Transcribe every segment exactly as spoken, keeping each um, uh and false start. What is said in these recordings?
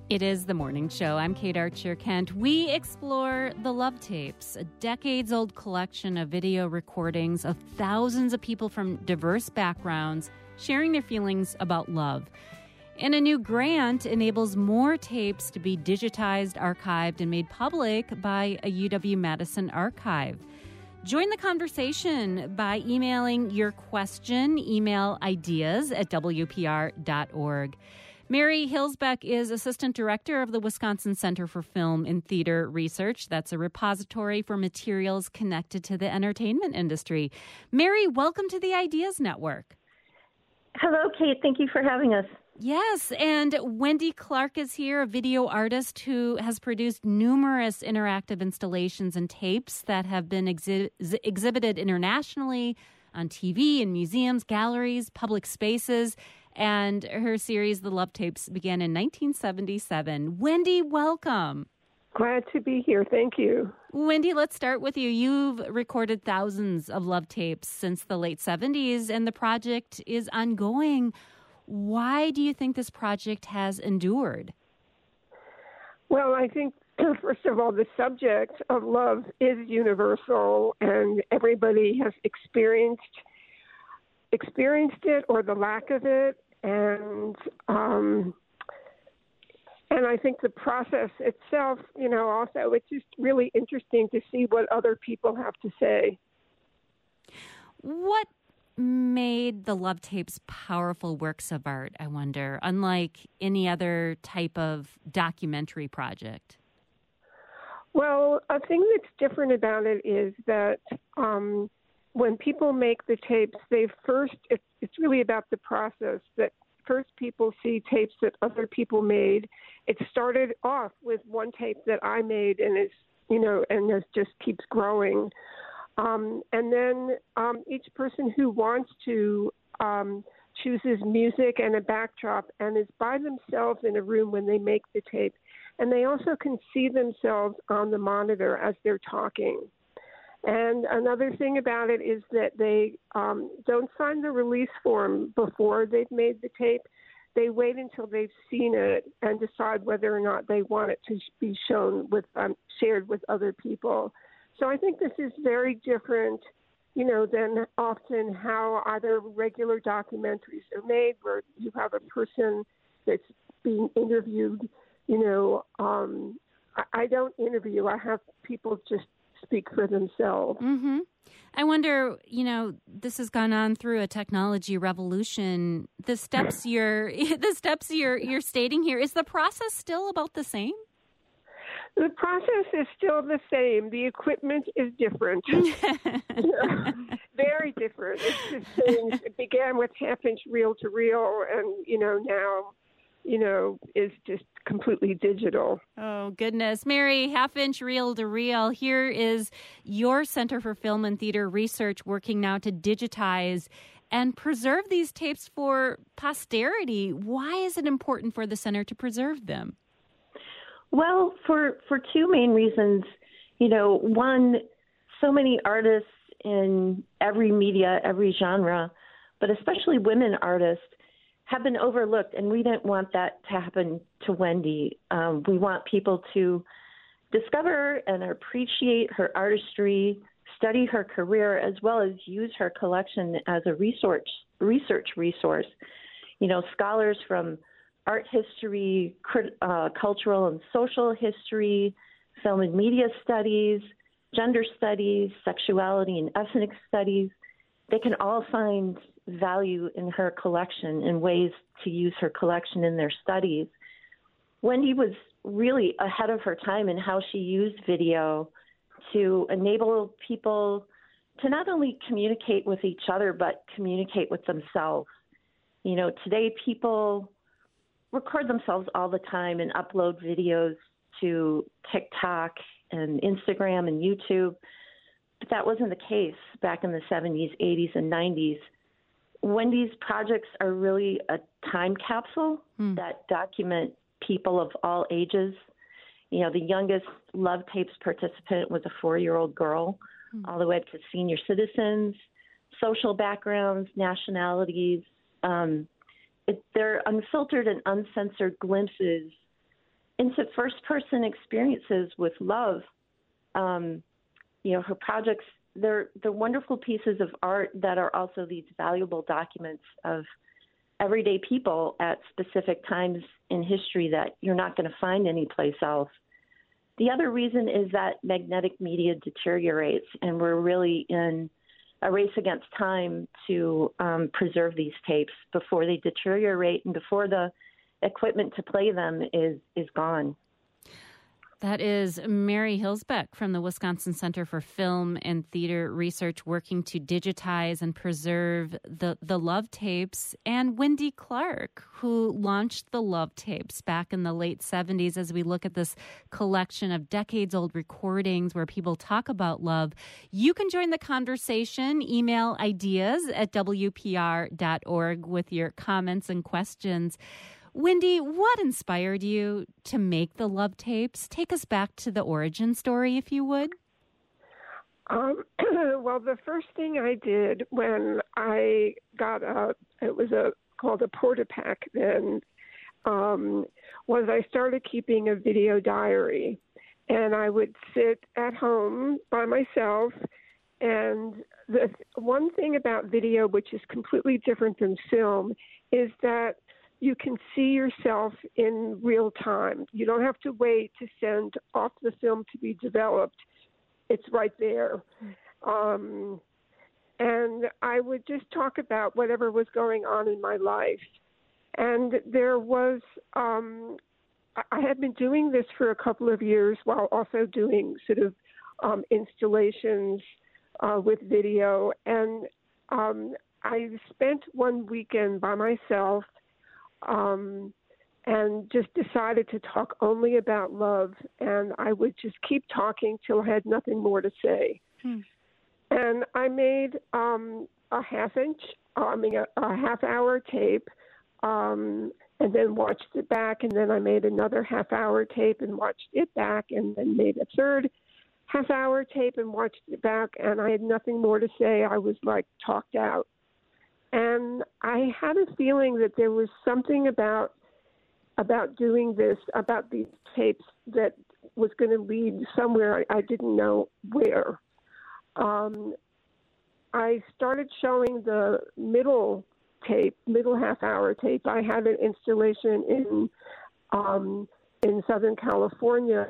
It is The Morning Show. I'm Kate Archer-Kent. We explore the Love Tapes, a decades-old collection of video recordings of thousands of people from diverse backgrounds sharing their feelings about love. And a new grant enables more tapes to be digitized, archived, and made public by a U W-Madison archive. Join the conversation by emailing your question, email ideas at W P R dot org. Mary Hilsbeck is Assistant Director of the Wisconsin Center for Film and Theater Research. That's a repository for materials connected to the entertainment industry. Mary, welcome to the Ideas Network. Hello, Kate. Thank you for having us. Yes, and Wendy Clark is here, a video artist who has produced numerous interactive installations and tapes that have been exhi- exhibited internationally on T V, in museums, galleries, public spaces. And her series, The Love Tapes, began in nineteen seventy-seven. Wendy, welcome. Glad to be here. Thank you. Wendy, let's start with you. You've recorded thousands of love tapes since the late seventies, and the project is ongoing. Why do you think this project has endured? Well, I think, first of all, the subject of love is universal, and everybody has experienced experienced it or the lack of it, and um, and I think the process itself, you know, also it's just really interesting to see what other people have to say. What made the Love Tapes powerful works of art, I wonder, unlike any other type of documentary project? Well, a thing that's different about it is that um, when people make the tapes, they first, it's, it's really about the process that first people see tapes that other people made. It started off with one tape that I made and is, you know, and it just keeps growing. Um, and then um, each person who wants to um, chooses music and a backdrop and is by themselves in a room when they make the tape. And they also can see themselves on the monitor as they're talking. And another thing about it is that they um, don't sign the release form before they've made the tape. They wait until they've seen it and decide whether or not they want it to be shown with, um, shared with other people. So I think this is very different, you know, than often how either regular documentaries are made, where you have a person that's being interviewed. You know, um, I, I don't interview. I have people just speak for themselves. Mm-hmm. I wonder, you know, this has gone on through a technology revolution. The steps you're, the steps you're, you're stating here, is the process still about the same? The process is still the same. The equipment is different. Very different. It's just changed. It began with half-inch reel-to-reel, and, you know, now, you know, is just completely digital. Oh, goodness. Mary, half-inch reel-to-reel. Here is your Center for Film and Theater Research working now to digitize and preserve these tapes for posterity. Why is it important for the center to preserve them? Well, for, for two main reasons. You know, one, so many artists in every media, every genre, but especially women artists, have been overlooked, and we didn't want that to happen to Wendy. Um, we want people to discover and appreciate her artistry, study her career, as well as use her collection as a research research resource. You know, scholars from art history, crit, uh, cultural and social history, film and media studies, gender studies, sexuality and ethnic studies, they can all find value in her collection and ways to use her collection in their studies. Wendy was really ahead of her time in how she used video to enable people to not only communicate with each other, but communicate with themselves. You know, today people record themselves all the time and upload videos to TikTok and Instagram and YouTube. But that wasn't the case back in the seventies, eighties, and nineties. Wendy's projects are really a time capsule mm. that document people of all ages. You know, the youngest Love Tapes participant was a four-year-old girl, mm. all the way up to senior citizens, social backgrounds, nationalities. Um, it, they're unfiltered and uncensored glimpses into first-person experiences with love. Um, you know, her projects, they're, they're wonderful pieces of art that are also these valuable documents of everyday people at specific times in history that you're not going to find anyplace else. The other reason is that magnetic media deteriorates, and we're really in a race against time to um, preserve these tapes before they deteriorate and before the equipment to play them is, is gone. That is Mary Hilsbeck from the Wisconsin Center for Film and Theater Research, working to digitize and preserve the, the Love Tapes, and Wendy Clark, who launched the Love Tapes back in the late seventies. As we look at this collection of decades-old recordings where people talk about love, you can join the conversation. Email ideas at W P R dot org with your comments and questions. Wendy, what inspired you to make the Love Tapes? Take us back to the origin story, if you would. Um, well, the first thing I did when I got a, it was a called a Portapak then, um, was I started keeping a video diary. And I would sit at home by myself. And the one thing about video, which is completely different than film, is that you can see yourself in real time. You don't have to wait to send off the film to be developed. It's right there. Um, and I would just talk about whatever was going on in my life. And there was, um, I had been doing this for a couple of years while also doing sort of um, installations uh, with video. And um, I spent one weekend by myself Um, and just decided to talk only about love. And I would just keep talking till I had nothing more to say. Hmm. And I made um, a half inch, I mean, a, a half hour tape, um, and then watched it back. And then I made another half hour tape and watched it back, and then made a third half hour tape and watched it back. And I had nothing more to say. I was like talked out. And I had a feeling that there was something about about doing this, about these tapes, that was going to lead somewhere. I, I didn't know where. Um, I started showing the middle tape, middle half-hour tape. I had an installation in um, in Southern California,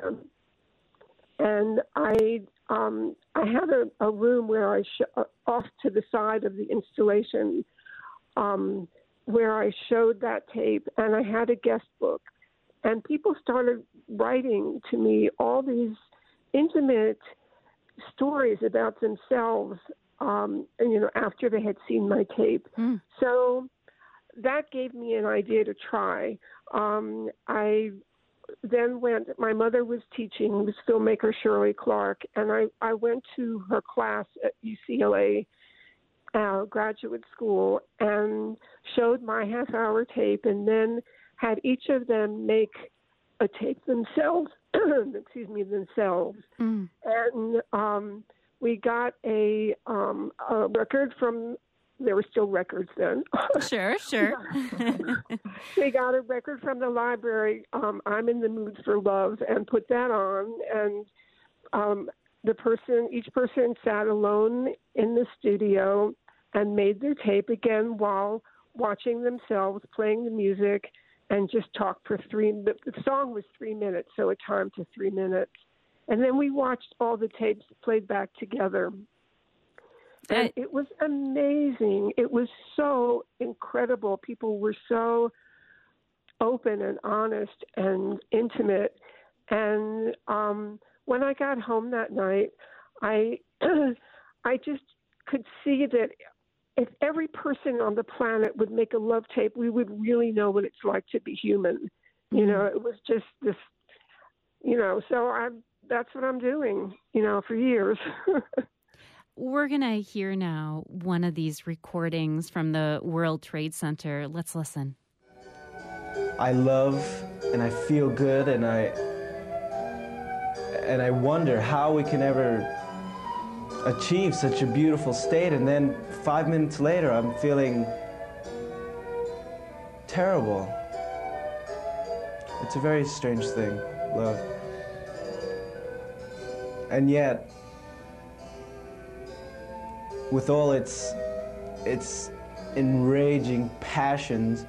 and I um, I had a, a room where I sh- uh, off to the side of the installation, um, where I showed that tape, and I had a guest book, and people started writing to me all these intimate stories about themselves, um, and, you know, after they had seen my tape. Mm. So that gave me an idea to try. Um, I then went, my mother was teaching, was filmmaker Shirley Clark, and I, I went to her class at U C L A uh, graduate school and showed my half-hour tape, and then had each of them make a tape themselves, excuse me, themselves. Mm. And um, we got a, um, a record from, there were still records then. Sure, sure. We got a record from the library, um, I'm in the Mood for Love, and put that on. And um, the person, each person sat alone in the studio and made their tape again while watching themselves, playing the music, and just talked for three, the, the song was three minutes, so it timed to three minutes. And then we watched all the tapes played back together. And I, it was amazing. It was so incredible. People were so open and honest and intimate. And um, when I got home that night, I I just could see that if every person on the planet would make a love tape, we would really know what it's like to be human. Mm-hmm. You know, it was just this, you know, so I'm, that's what I'm doing, you know, for years. We're going to hear now one of these recordings from the World Trade Center. Let's listen. I love and I feel good, and I and I wonder how we can ever achieve such a beautiful state, and then five minutes later I'm feeling terrible. It's a very strange thing, love. And yet, with all its its enraging passions,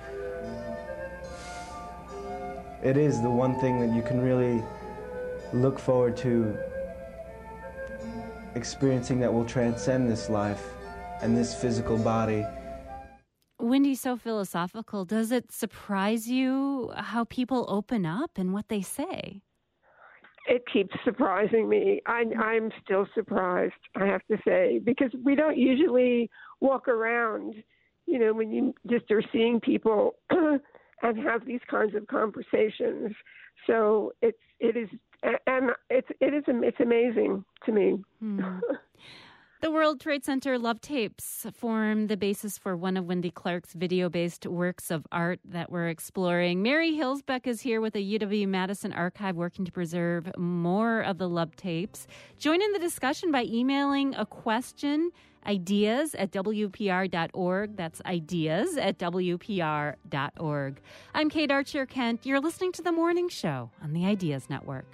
it is the one thing that you can really look forward to experiencing that will transcend this life and this physical body. Wendy, so philosophical. Does it surprise you how people open up and what they say? It keeps surprising me. I, I'm still surprised, I have to say, because we don't usually walk around, you know, when you just are seeing people and have these kinds of conversations. So it's it is and it's it is it's amazing to me. Hmm. The World Trade Center love tapes form the basis for one of Wendy Clark's video-based works of art that we're exploring. Mary Hilsbeck is here with the U W-Madison Archive working to preserve more of the love tapes. Join in the discussion by emailing a question, ideas at W P R dot org. That's ideas at W P R dot org. I'm Kate Archer-Kent. You're listening to The Morning Show on the Ideas Network.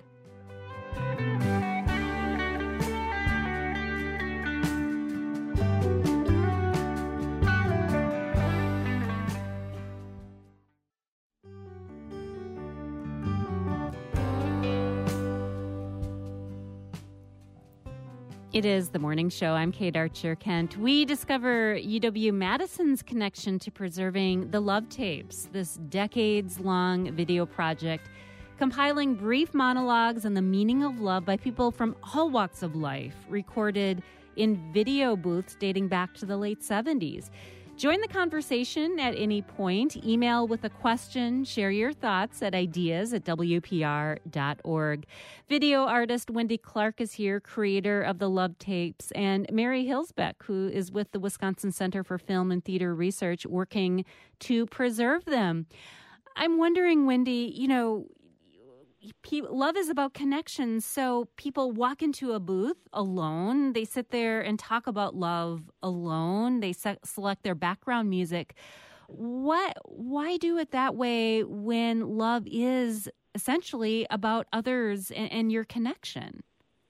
It is The Morning Show. I'm Kate Archer-Kent. We discover U W-Madison's connection to preserving the love tapes, this decades-long video project compiling brief monologues on the meaning of love by people from all walks of life, recorded in video booths dating back to the late seventies. Join the conversation at any point. Email with a question. Share your thoughts at ideas at W P R dot org. Video artist Wendy Clark is here, creator of the love tapes, and Mary Hilsbeck, who is with the Wisconsin Center for Film and Theater Research, working to preserve them. I'm wondering, Wendy, you know, love is about connections. So people walk into a booth alone. They sit there and talk about love alone. They se- select their background music. What? Why do it that way when love is essentially about others and, and your connection?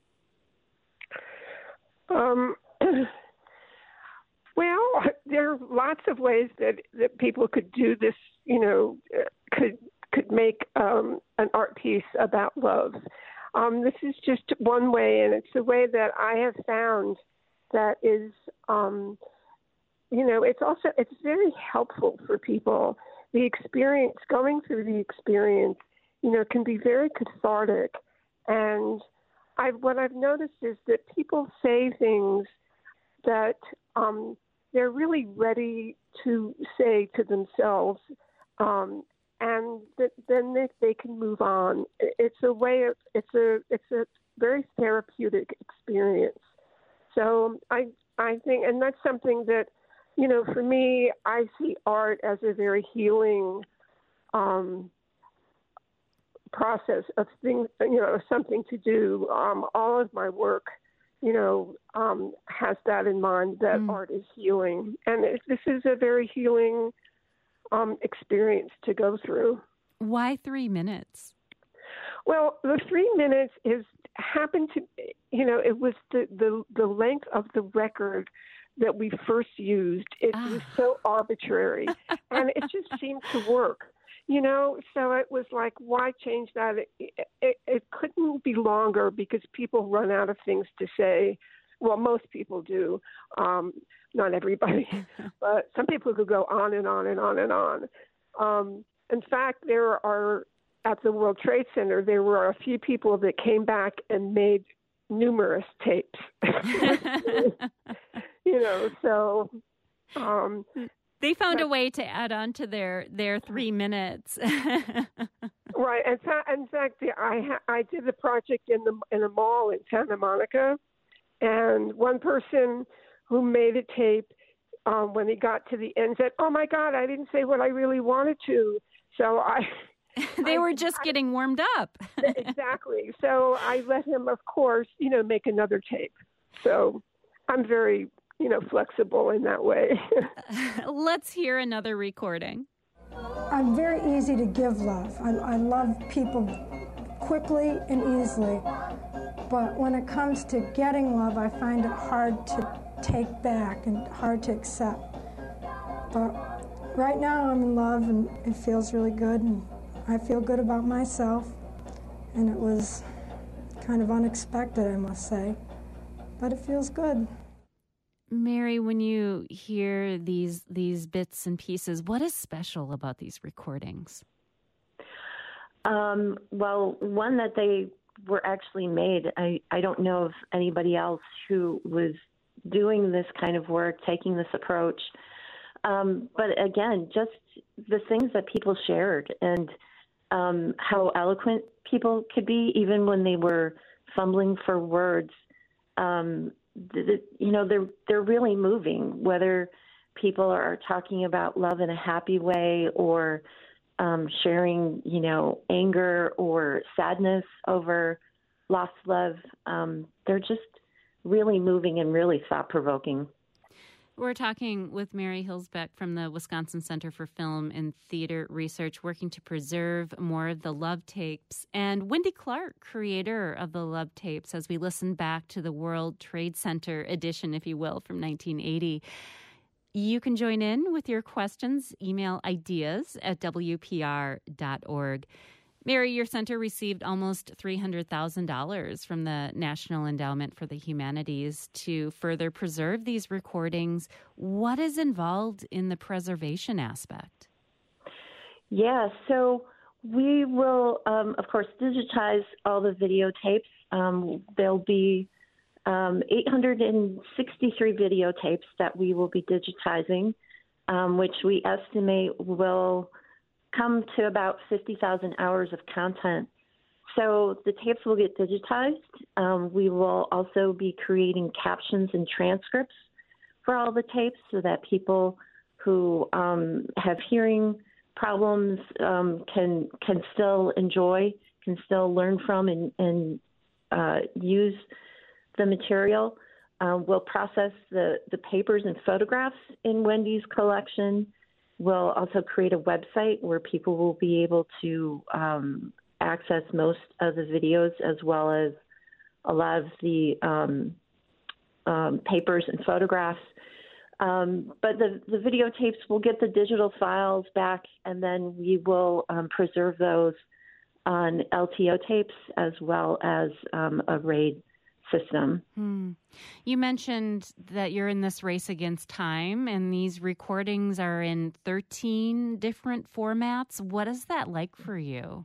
Um. Well, there are lots of ways that, that people could do this. You know, could. could make um, an art piece about love. Um, this is just one way, and it's a way that I have found that is, um, you know, it's also, it's very helpful for people. The experience, going through the experience, you know, can be very cathartic. And I've, what I've noticed is that people say things that um, they're really ready to say to themselves, um, and th- then they, they can move on. It's a way of, it's a, it's a very therapeutic experience. So I, I think, and that's something that, you know, for me, I see art as a very healing um, process of things, you know, something to do. Um, all of my work, you know, um, has that in mind, that mm. art is healing. And it, this is a very healing Um, experience to go through. Why three minutes? Well, the three minutes is happened to, you know, it was the, the, the length of the record that we first used. It ah. was so arbitrary, and it just seemed to work, you know. So it was like, why change that? It, it, it couldn't be longer because people run out of things to say. Well, most people do. Um, not everybody, but some people could go on and on and on and on. Um, in fact, there are, at the World Trade Center, there were a few people that came back and made numerous tapes. You know, so... Um, they found but, a way to add on to their, their three minutes. Right. In fact, in fact I, ha- I did a project in, the, in a mall in Santa Monica, and one person who made a tape, um, when he got to the end, said, "Oh my God, I didn't say what I really wanted to." So I, they I, were just I, getting warmed up. Exactly. So I let him, of course, you know, make another tape. So I'm very, you know, flexible in that way. Let's hear another recording. I'm very easy to give love. I, I love people quickly and easily. But when it comes to getting love, I find it hard to take back and hard to accept. But right now I'm in love and it feels really good, and I feel good about myself. And it was kind of unexpected, I must say, but it feels good. Mary, when you hear these these bits and pieces, what is special about these recordings? Um, well, one, that they were actually made. I, I don't know of anybody else who was doing this kind of work, taking this approach. Um, but again, just the things that people shared and um, how eloquent people could be, even when they were fumbling for words. Um, the, the, you know, they're they're really moving, whether people are talking about love in a happy way or um, sharing, you know, anger or sadness over lost love. Um, they're just really moving and really thought-provoking. We're talking with Mary Hilsbeck from the Wisconsin Center for Film and Theater Research, working to preserve more of the love tapes, and Wendy Clark, creator of the love tapes, as we listen back to the World Trade Center edition, if you will, from nineteen eighty. You can join in with your questions. Email ideas at w p r dot org. Mary, your center received almost three hundred thousand dollars from the National Endowment for the Humanities to further preserve these recordings. What is involved in the preservation aspect? Yeah, so we will, um, of course, digitize all the videotapes. Um, there'll be um, eight hundred sixty-three videotapes that we will be digitizing, um, which we estimate will come to about fifty thousand hours of content. So the tapes will get digitized. Um, we will also be creating captions and transcripts for all the tapes so that people who um, have hearing problems um, can can still enjoy, can still learn from and, and uh, use the material. Uh, we'll process the, the papers and photographs in Wendy's collection. We'll also create a website where people will be able to um, access most of the videos as well as a lot of the um, um, papers and photographs. Um, but the, the videotapes will get the digital files back, and then we will um, preserve those on L T O tapes as well as um, a RAID system. Hmm. You mentioned that you're in this race against time, and these recordings are in thirteen different formats. What is that like for you?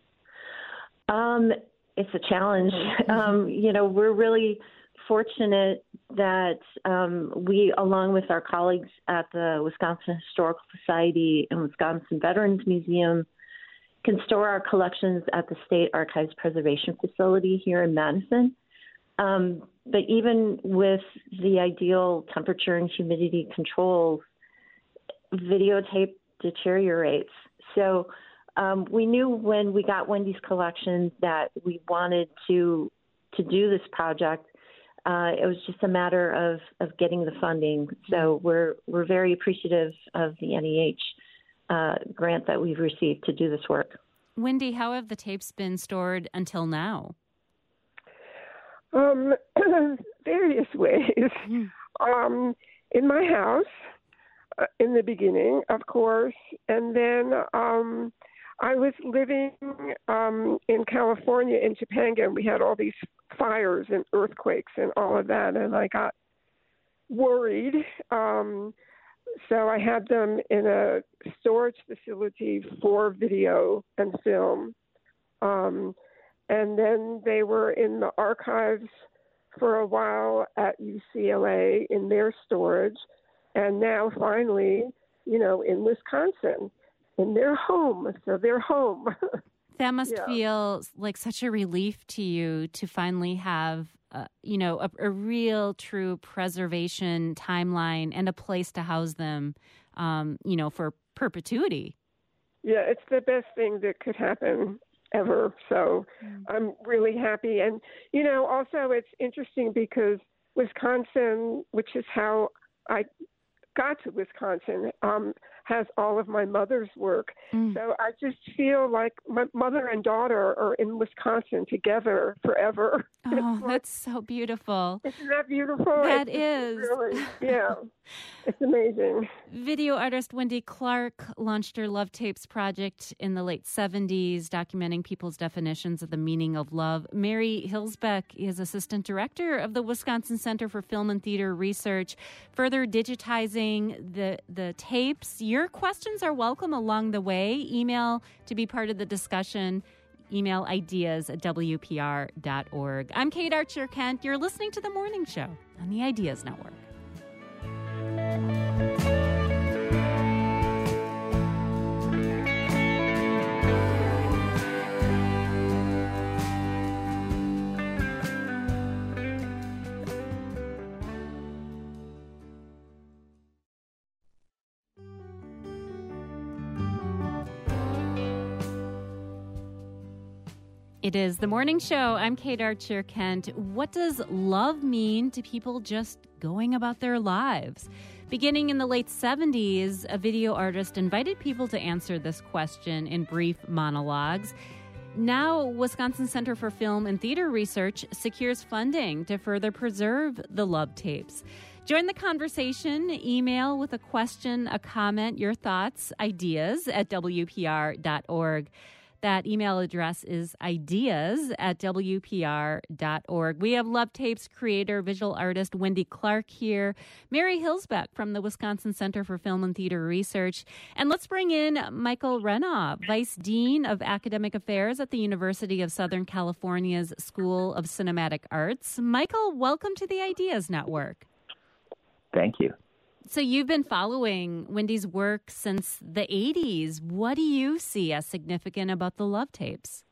Um, it's a challenge. um, you know, we're really fortunate that um, we, along with our colleagues at the Wisconsin Historical Society and Wisconsin Veterans Museum, can store our collections at the State Archives Preservation Facility here in Madison. Um, but even with the ideal temperature and humidity controls, videotape deteriorates. So um, we knew when we got Wendy's collection that we wanted to to do this project. Uh, it was just a matter of, of getting the funding. So we're we're very appreciative of the N E H uh, grant that we've received to do this work. Wendy, how have the tapes been stored until now? Um, various ways. Mm. Um, in my house, uh, in the beginning, of course, and then um, I was living um, in California, in Topanga, and we had all these fires and earthquakes and all of that, and I got worried. Um, so I had them in a storage facility for video and film. Um, And then they were in the archives for a while at U C L A in their storage. And now finally, you know, in Wisconsin, in their home. So they're home. That must Yeah. feel like such a relief to you to finally have, uh, you know, a, a real, true preservation timeline and a place to house them, um, you know, for perpetuity. Yeah, it's the best thing that could happen ever. So mm. I'm really happy. And, you know, also it's interesting because Wisconsin, which is how I got to Wisconsin, um, has all of my mother's work. Mm. So I just feel like my mother and daughter are in Wisconsin together forever. Oh, that's so beautiful. Isn't that beautiful? That it's, is. It's really, yeah, it's amazing. Video artist Wendy Clark launched her Love Tapes project in the late seventies, documenting people's definitions of the meaning of love. Mary Hilsbeck is assistant director of the Wisconsin Center for Film and Theater Research, further digitizing the, the tapes. Your questions are welcome along the way. Email to be part of the discussion. Email ideas at W P R dot org. I'm Kate Archer-Kent. You're listening to The Morning Show on the Ideas Network. It is The Morning Show. I'm Kate Archer-Kent. What does love mean to people just going about their lives? Beginning in the late seventies, a video artist invited people to answer this question in brief monologues. Now, Wisconsin Center for Film and Theater Research secures funding to further preserve the love tapes. Join the conversation. Email with a question, a comment, your thoughts, ideas at W P R dot org. That email address is ideas at W P R dot org. We have Love Tapes creator, visual artist Wendy Clark here, Mary Hilsbeck from the Wisconsin Center for Film and Theater Research. And let's bring in Michael Renoff, Vice Dean of Academic Affairs at the University of Southern California's School of Cinematic Arts. Michael, welcome to the Ideas Network. Thank you. So you've been following Wendy's work since the eighties. What do you see as significant about the Love Tapes?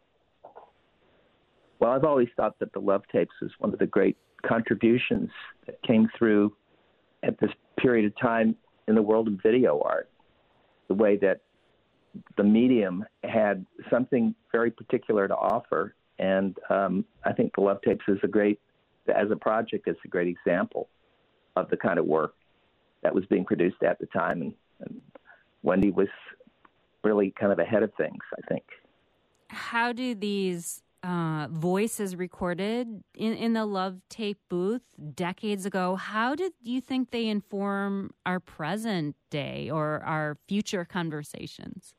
Well, I've always thought that the Love Tapes was one of the great contributions that came through at this period of time in the world of video art. The way that the medium had something very particular to offer. And um, I think the Love Tapes is a great, as a project, it's a great example of the kind of work that was being produced at the time, and, and Wendy was really kind of ahead of things, I think. How do these uh, voices recorded in, in the Love Tape booth decades ago, how did you think they inform our present day or our future conversations?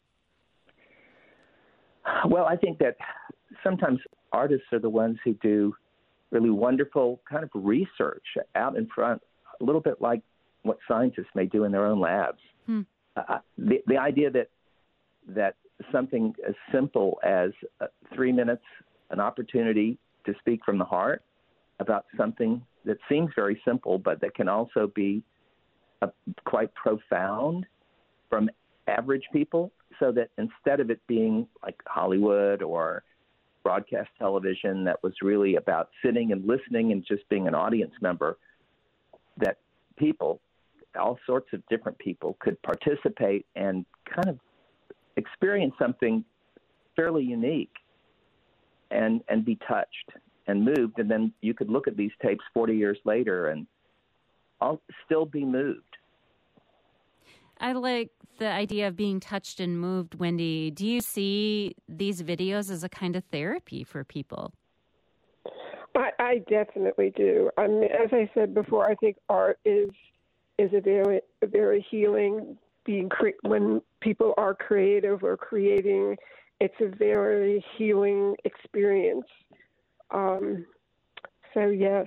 Well, I think that sometimes artists are the ones who do really wonderful kind of research out in front, a little bit like what scientists may do in their own labs. Hmm. Uh, the, the idea that that something as simple as uh, three minutes, an opportunity to speak from the heart about something that seems very simple, but that can also be uh, quite profound from average people, so that instead of it being like Hollywood or broadcast television that was really about sitting and listening and just being an audience member, that people, all sorts of different people, could participate and kind of experience something fairly unique and and be touched and moved. And then you could look at these tapes forty years later and I'll still be moved. I like the idea of being touched and moved, Wendy. Do you see these videos as a kind of therapy for people? I, I definitely do. I mean, as I said before, I think art is is a very a very healing. Being cre- when people are creative or creating, it's a very healing experience. Um, so yes.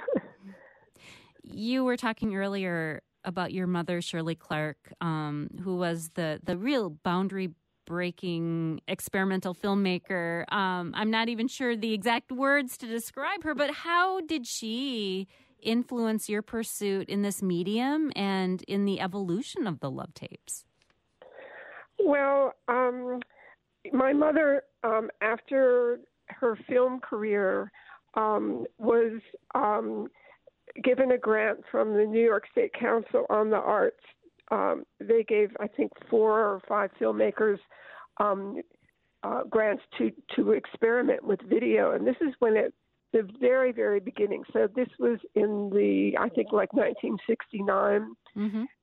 You were talking earlier about your mother, Shirley Clark, um, who was the the real boundary breaking experimental filmmaker. Um, I'm not even sure the exact words to describe her, but how did she influence your pursuit in this medium and in the evolution of the Love Tapes? Well, um, my mother, um, after her film career, um, was um, given a grant from the New York State Council on the Arts. Um, they gave, I think, four or five filmmakers um, uh, grants to, to experiment with video. And this is when it, the very, very beginning. So this was in the, I think, like nineteen sixty-nine. Mm-hmm.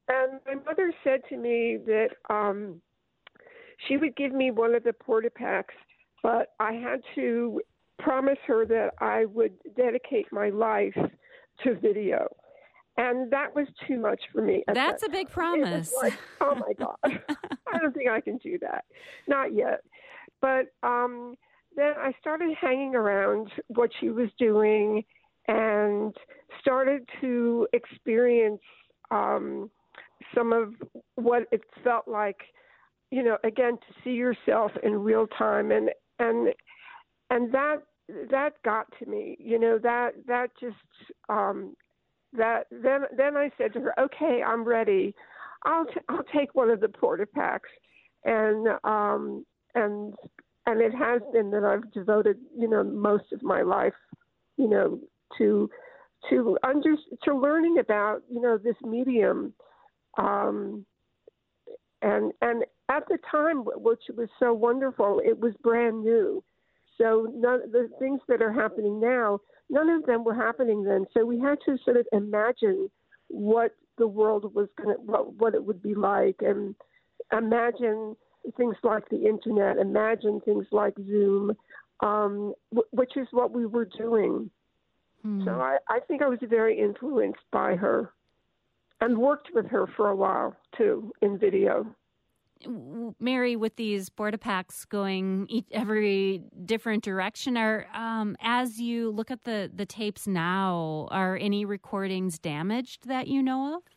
and my mother said to me that um, she would give me one of the Porta-Packs, but I had to promise her that I would dedicate my life to video. And that was too much for me. That's that a big time. promise. Like, oh, my God. I don't think I can do that. Not yet. But um, then I started hanging around what she was doing and started to experience um, some of what it felt like, you know, again, to see yourself in real time. And and and that that got to me, you know, that that just um, that then then I said to her, okay, I'm ready. I'll t- I'll take one of the Porta-Packs, and um, and and it has been that I've devoted, you know, most of my life, you know, to to under to learning about, you know, this medium, um, and and at the time, which was so wonderful, it was brand new. So none, the things that are happening now, none of them were happening then. So we had to sort of imagine what the world was going to, what, what it would be like, and imagine things like the internet, imagine things like Zoom, um, w- which is what we were doing. Hmm. So I, I think I was very influenced by her and worked with her for a while, too, in video. Mary, with these Porta-Packs going each, every different direction, are um, as you look at the, the tapes now, are any recordings damaged that you know of?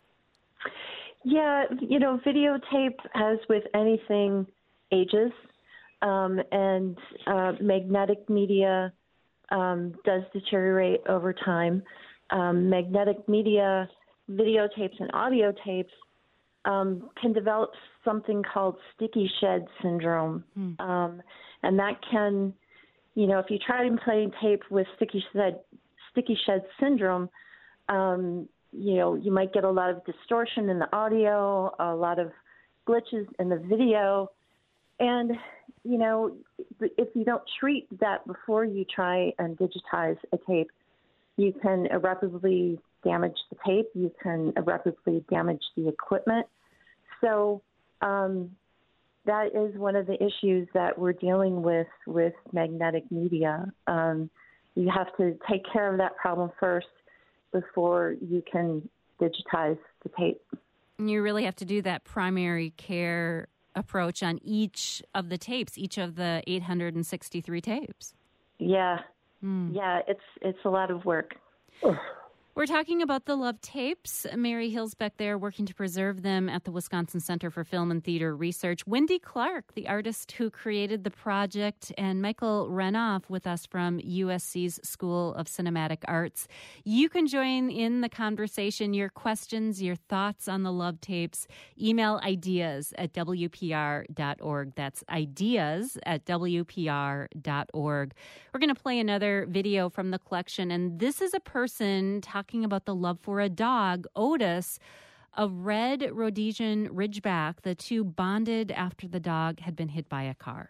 Yeah, you know, videotape, as with anything, ages, um, and uh, magnetic media um, does deteriorate over time. Um, magnetic media, videotapes and audio tapes, Um, can develop something called sticky shed syndrome. Hmm. Um, and that can, you know, if you try to play tape with sticky shed, sticky shed syndrome, um, you know, you might get a lot of distortion in the audio, a lot of glitches in the video. And, you know, if you don't treat that before you try and digitize a tape, you can irreparably damage the tape. You can irreparably damage the equipment. So um, that is one of the issues that we're dealing with with magnetic media. Um, you have to take care of that problem first before you can digitize the tape. You really have to do that primary care approach on each of the tapes, each of the eight hundred sixty-three tapes. Yeah. Mm. Yeah, it's it's a lot of work. We're talking about the Love Tapes. Mary Hilsbeck there working to preserve them at the Wisconsin Center for Film and Theater Research. Wendy Clark, the artist who created the project, and Michael Renoff with us from U S C's School of Cinematic Arts. You can join in the conversation, your questions, your thoughts on the Love Tapes. Email ideas at W P R dot org. That's ideas at W P R dot org. We're going to play another video from the collection, and this is a person talking Talking about the love for a dog, Otis, a red Rhodesian Ridgeback. The two bonded after the dog had been hit by a car.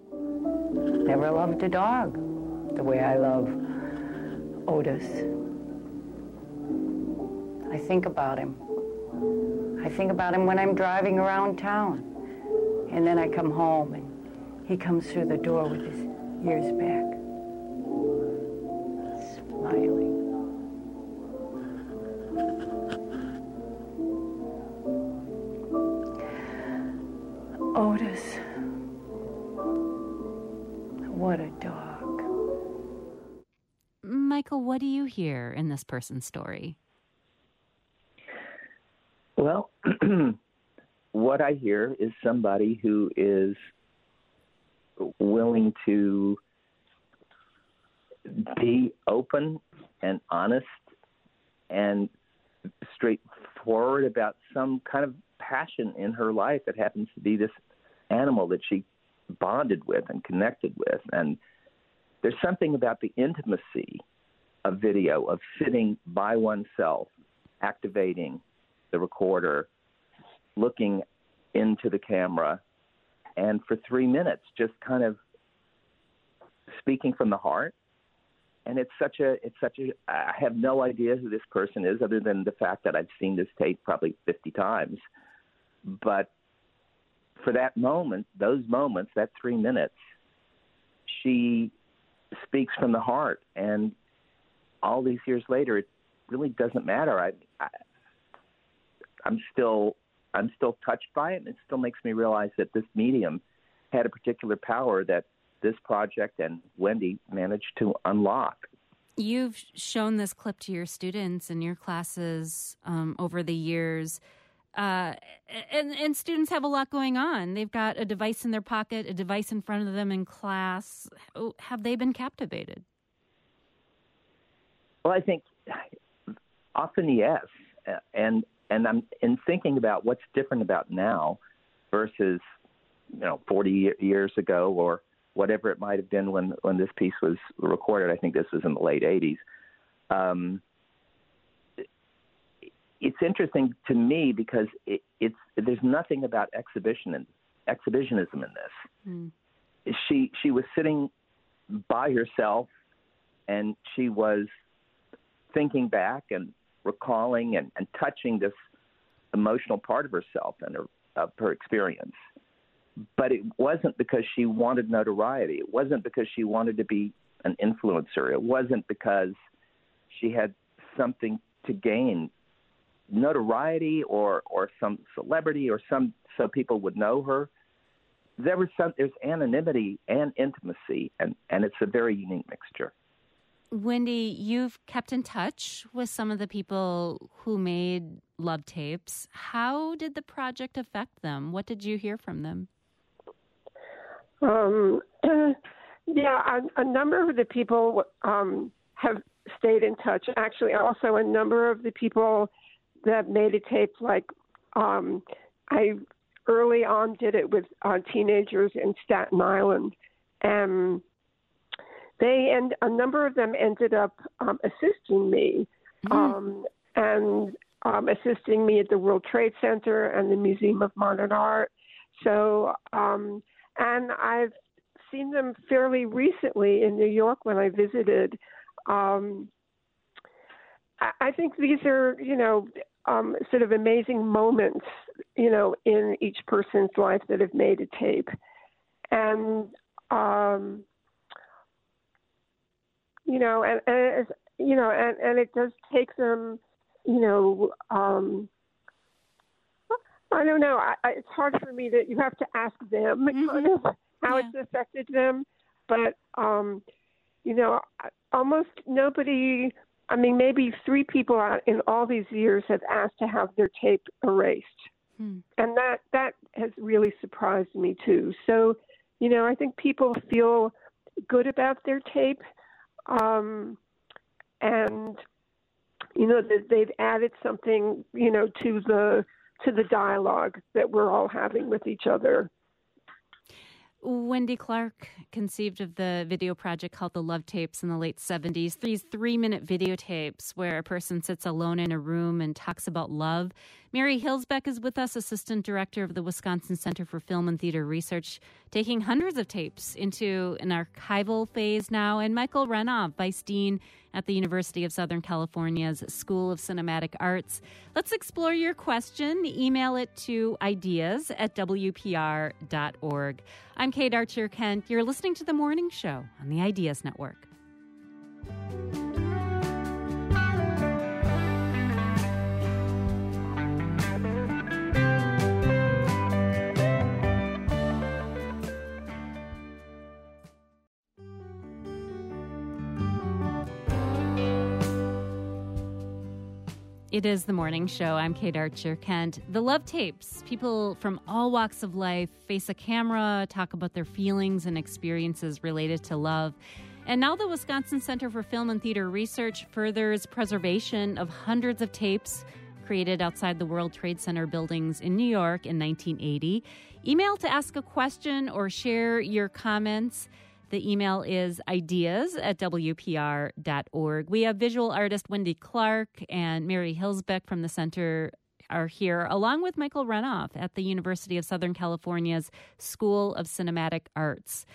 Never loved a dog the way I love Otis. I think about him. I think about him when I'm driving around town. And then I come home and he comes through the door with his ears back, smiling. Otis. What a dog. Michael, what do you hear in this person's story? Well, what I hear is somebody who is willing to be open and honest and straightforward about some kind of passion in her life that happens to be this animal that she bonded with and connected with. And there's something about the intimacy of video, of sitting by oneself, activating the recorder, looking into the camera, and for three minutes just kind of speaking from the heart and it's such a, it's such a, I have no idea who this person is other than the fact that I've seen this tape probably fifty times. But for that moment, those moments, that three minutes, she speaks from the heart. And all these years later, it really doesn't matter. I, I, I'm still, I'm still touched by it, and it still makes me realize that this medium had a particular power that this project and Wendy managed to unlock. You've shown this clip to your students in your classes um, over the years, uh, and, and students have a lot going on. They've got a device in their pocket, a device in front of them in class. Have they been captivated? Well, I think often yes, and and I'm in thinking about what's different about now versus, you know, forty years ago or whatever it might have been when, when this piece was recorded. I think this was in the late eighties. Um, it's interesting to me because it, it's there's nothing about exhibition and exhibitionism in this. Mm. She she was sitting by herself, and she was thinking back and recalling and, and touching this emotional part of herself and her, of her experience. But it wasn't because she wanted notoriety. It wasn't because she wanted to be an influencer. It wasn't because she had something to gain, notoriety or, or some celebrity or some so people would know her. There was some there's anonymity and intimacy, and, and it's a very unique mixture. Wendy, you've kept in touch with some of the people who made Love Tapes. How did the project affect them? What did you hear from them? Um, yeah, a, a number of the people um, have stayed in touch. Actually, also a number of the people that made a tape, like um, I early on did it with uh, teenagers in Staten Island, and they and a number of them ended up um, assisting me mm-hmm. um, and um, assisting me at the World Trade Center and the Museum of Modern Art. So. Um, And I've seen them fairly recently in New York when I visited. Um, I, I think these are, you know, um, sort of amazing moments, you know, in each person's life that have made a tape. And, um, you know, and, and you know, and, and it does take them, you know, um, I don't know. I, I, it's hard for me that you have to ask them mm-hmm. kind of how yeah. it's affected them. But, um, you know, almost nobody, I mean, maybe three people out in all these years have asked to have their tape erased. Hmm. And that, that has really surprised me, too. So, you know, I think people feel good about their tape. Um, and, you know, that they've added something, you know, to the to the dialogue that we're all having with each other. Wendy Clark conceived of the video project called The Love Tapes in the late seventies. These three-minute videotapes where a person sits alone in a room and talks about love. Mary Hilsbeck is with us, Assistant Director of the Wisconsin Center for Film and Theater Research, taking hundreds of tapes into an archival phase now. And Michael Renoff, Vice Dean at the University of Southern California's School of Cinematic Arts. Let's explore your question. Email it to ideas at w p r dot org. I'm Kate Archer-Kent. You're listening to The Morning Show on the Ideas Network. It is The Morning Show. I'm Kate Archer-Kent. The Love Tapes. People from all walks of life face a camera, talk about their feelings and experiences related to love. And now the Wisconsin Center for Film and Theater Research furthers preservation of hundreds of tapes created outside the World Trade Center buildings in New York in nineteen eighty. Email to ask a question or share your comments. The email is ideas at w p r dot org. We have visual artist Wendy Clark and Mary Hilsbeck from the center are here, along with Michael Renoff at the University of Southern California's School of Cinematic Arts.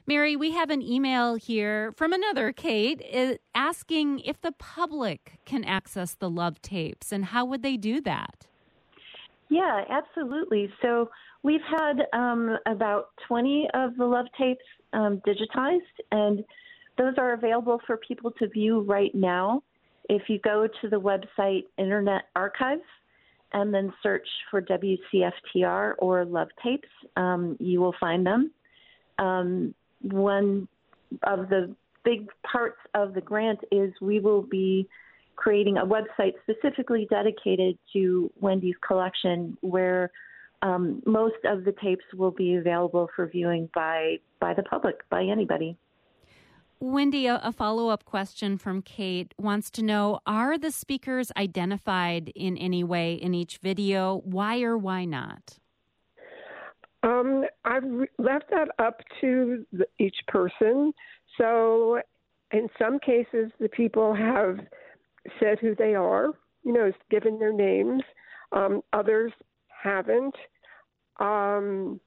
Mary, we have an email here from another Kate uh, asking if the public can access the love tapes, and how would they do that? Yeah, absolutely. So we've had um, about twenty of the love tapes um, digitized, and those are available for people to view right now. If you go to the website Internet Archives and then search for W C F T R or love tapes, um, you will find them. Um, one of the big parts of the grant is we will be creating a website specifically dedicated to Wendy's collection, where um, most of the tapes will be available for viewing by, by the public, by anybody. Wendy, a, a follow-up question from Kate wants to know, are the speakers identified in any way in each video? Why or why not? Um, I've re- left that up to the, each person. So in some cases, the people have said who they are, you know, given their names. Um, others haven't. Um,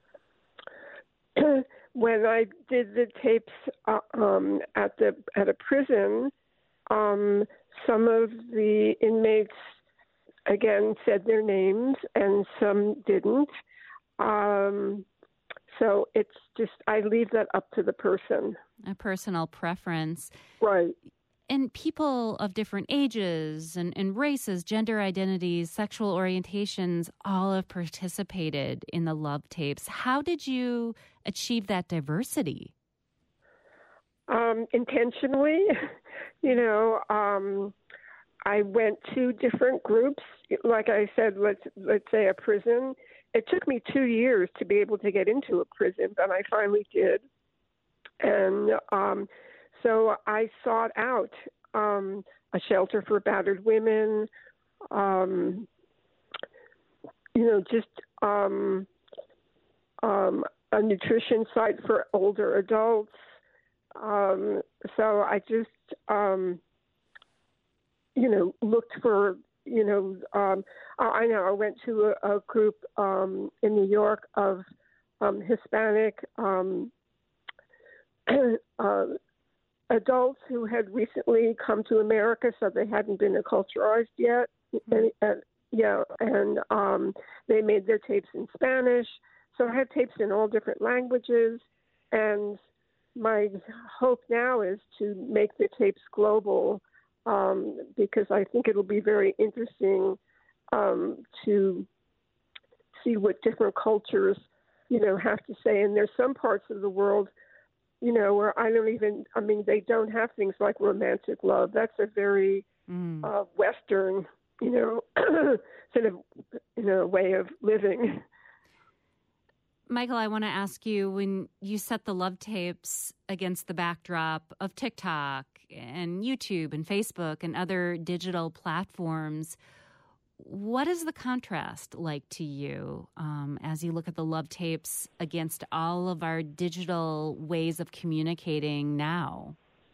when I did the tapes uh, um, at the at a prison, um, some of the inmates again said their names, and some didn't. Um, so it's just I leave that up to the person. A personal preference, right? And people of different ages and, and races, gender identities, sexual orientations, all have participated in the love tapes. How did you achieve that diversity? Um, intentionally, you know, um, I went to different groups. Like I said, let's let's say a prison. It took me two years to be able to get into a prison, but I finally did. And um, so I sought out um, a shelter for battered women, um, you know, just um, um, a nutrition site for older adults. Um, so I just, um, you know, looked for, you know, um, I know I went to a, a group um, in New York of um, Hispanic um, uh, adults who had recently come to America, so they hadn't been acculturated yet. Mm-hmm. And, and, yeah, and um, they made their tapes in Spanish. So I had tapes in all different languages, and my hope now is to make the tapes global, um, because I think it'll be very interesting um, to see what different cultures, you know, have to say. And there's some parts of the world, you know, where I don't even, I mean, they don't have things like romantic love. That's a very mm. uh, Western, you know, sort of, you know, way of living. Michael, I want to ask you, when you set the love tapes against the backdrop of TikTok and YouTube and Facebook and other digital platforms, what is the contrast like to you um, as you look at the love tapes against all of our digital ways of communicating now?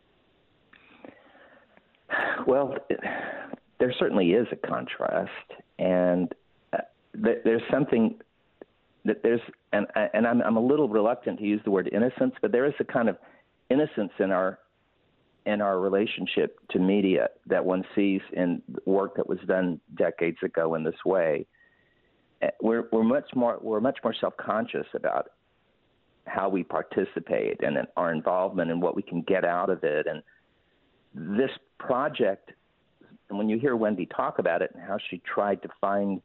Well, there certainly is a contrast, and uh, th- there's something that there's, and and I'm I'm a little reluctant to use the word innocence, but there is a kind of innocence in our in our relationship to media that one sees in work that was done decades ago in this way. We're we're much more we're much more self-conscious about how we participate and our involvement and what we can get out of it. And this project, and when you hear Wendy talk about it and how she tried to find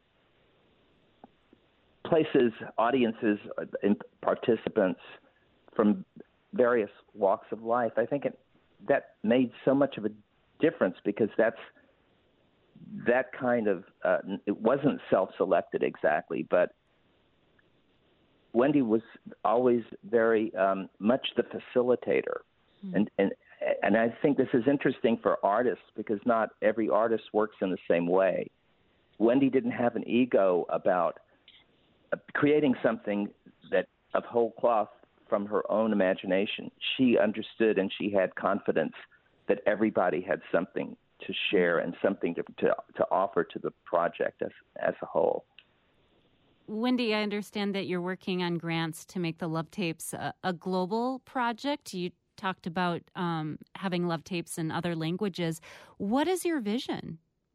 places, audiences, and participants from various walks of life, I think it, that made so much of a difference, because that's that kind of, uh, it wasn't self-selected exactly, but Wendy was always very um, much the facilitator. Mm. And, and and I think this is interesting for artists, because not every artist works in the same way. Wendy didn't have an ego about creating something that of whole cloth from her own imagination. She understood, and she had confidence that everybody had something to share and something to to, to offer to the project as as a whole. Wendy, I understand that you're working on grants to make the Love Tapes a, a global project. You talked about um, having Love Tapes in other languages. What is your vision?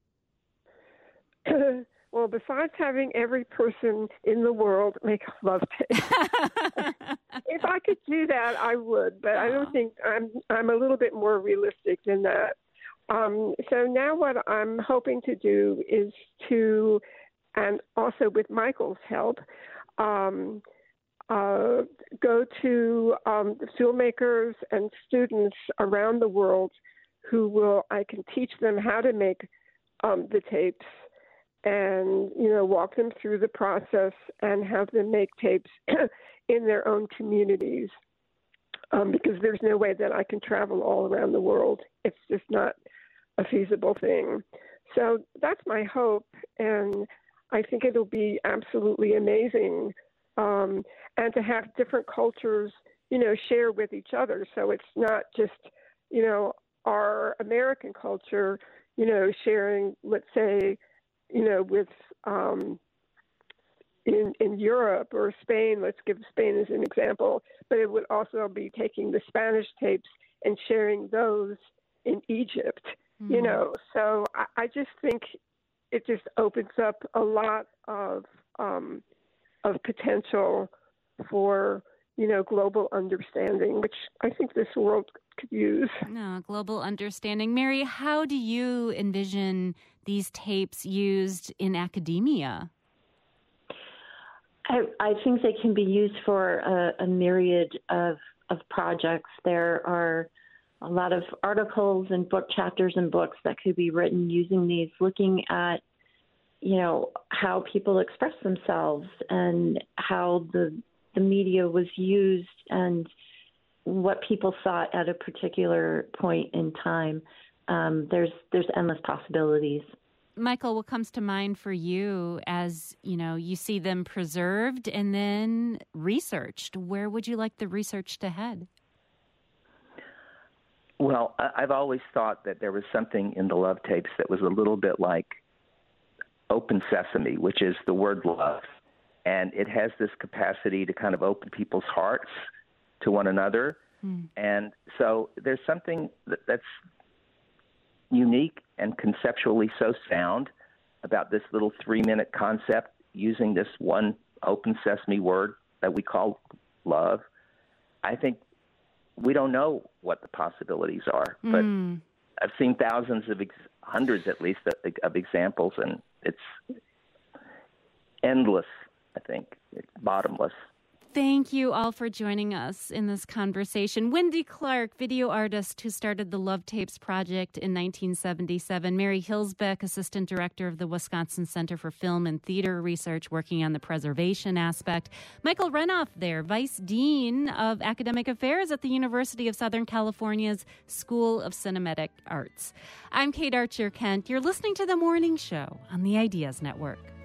Well, besides having every person in the world make a love tape, if I could do that, I would. But I don't think I'm. I'm a little bit more realistic than that. Um, so now, what I'm hoping to do is to, and also with Michael's help, um, uh, go to um, the filmmakers and students around the world who will. I can teach them how to make um, the tapes. And, you know, walk them through the process and have them make tapes in their own communities um, because there's no way that I can travel all around the world. It's just not a feasible thing. So that's my hope, and I think it'll be absolutely amazing. Um, and to have different cultures, you know, share with each other. So it's not just, you know, our American culture, you know, sharing, let's say, you know, with um, in in Europe or Spain, let's give Spain as an example, but it would also be taking the Spanish tapes and sharing those in Egypt, mm-hmm. you know. So I, I just think it just opens up a lot of um, of potential for, you know, global understanding, which I think this world could use. No, global understanding. Mary, how do you envision these tapes used in academia? I, I think they can be used for a, a myriad of, of projects. There are a lot of articles and book chapters and books that could be written using these, looking at, you know, how people express themselves and how the the media was used and what people thought at a particular point in time. Um, there's there's endless possibilities. Michael, what comes to mind for you as, you know, you see them preserved and then researched? Where would you like the research to head? Well, I've always thought that there was something in the Love Tapes that was a little bit like open sesame, which is the word love. And it has this capacity to kind of open people's hearts to one another. Mm. And so there's something that, that's unique and conceptually so sound about this little three-minute concept using this one open sesame word that we call love. I think we don't know what the possibilities are, but mm. I've seen thousands of, ex- hundreds at least, of, of examples, and it's endless. I think it's bottomless. Thank you all for joining us in this conversation. Wendy Clark, video artist who started the Love Tapes Project in nineteen seventy-seven. Mary Hilsbeck, assistant director of the Wisconsin Center for Film and Theater Research, working on the preservation aspect. Michael Renoff there, vice dean of academic affairs at the University of Southern California's School of Cinematic Arts. I'm Kate Archer Kent. You're listening to The Morning Show on the Ideas Network.